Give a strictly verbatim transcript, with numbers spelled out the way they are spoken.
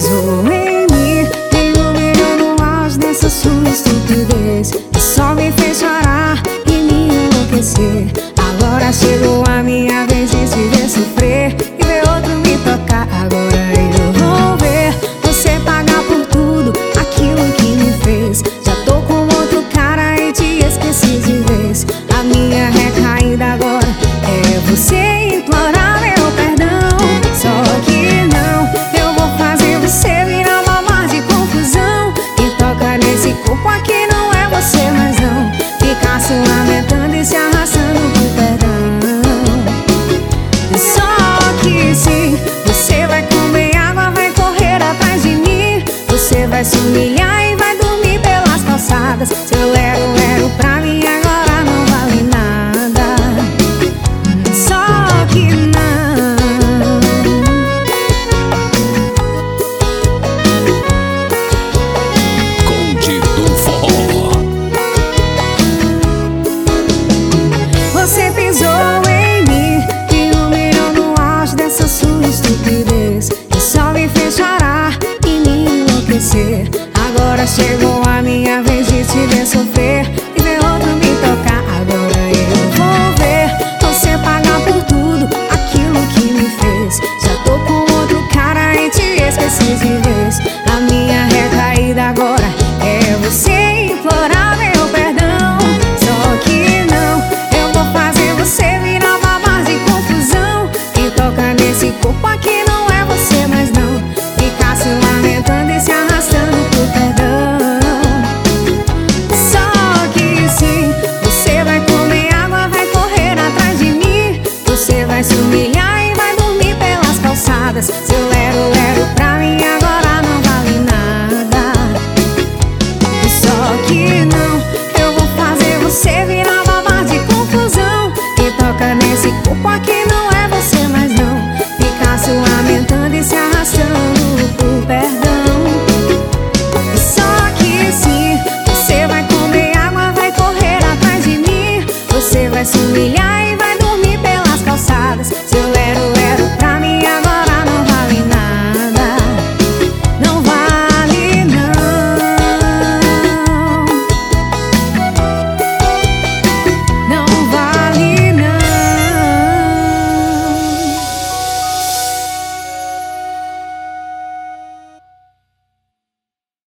pisou em mim, me humilhou no auge dessa sua estupidez, e só me fez chorar e me enlouquecer. Agora chegou a minha vez de te ver sofrer e ver outro me tocar. Agora eu vou ver você pagar por tudo aquilo que me fez. Já tô com outro cara e te esqueci de vez. A minha recaída agora é você implorar meu perdão. Só que não, eu vou fazer você virar uma mar de confusão. E toca nesse corpo aqui não é você mais não. Ficar se lamentando e se arrastando pro perdão. Só que sim, você vai comer água, vai correr atrás de mim. Você vai se humilhar e vai dormir pelas calçadas. Seu lero-lero pra mim agora não vale nada. Só que não. Conde do Forró. Você pisou em mim, me humilhou no auge dessa sua estupidez, e só me fez chorar e me enlouquecer. Agora chegou a minha vez de te ver sofrer